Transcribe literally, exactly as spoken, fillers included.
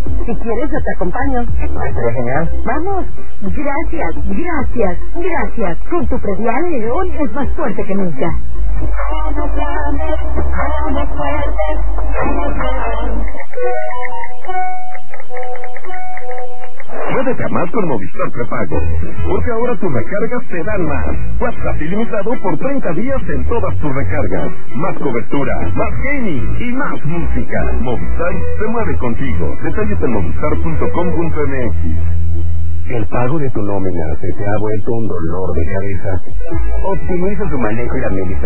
Si quieres, yo te acompaño. Sería genial. Vamos. Gracias, gracias, gracias. Con tu predial, León es más fuerte que nunca. Somos grandes, somos fuertes, somos León. Puedes llamar con Movistar Prepago, porque ahora tus recargas te dan más. WhatsApp ilimitado por treinta días en todas tus recargas. Más cobertura, más gaming y más música. Movistar se mueve contigo. Detalles en movistar punto com punto m x. ¿El pago de tu nómina se te ha vuelto un dolor de cabeza? Optimiza tu manejo y administración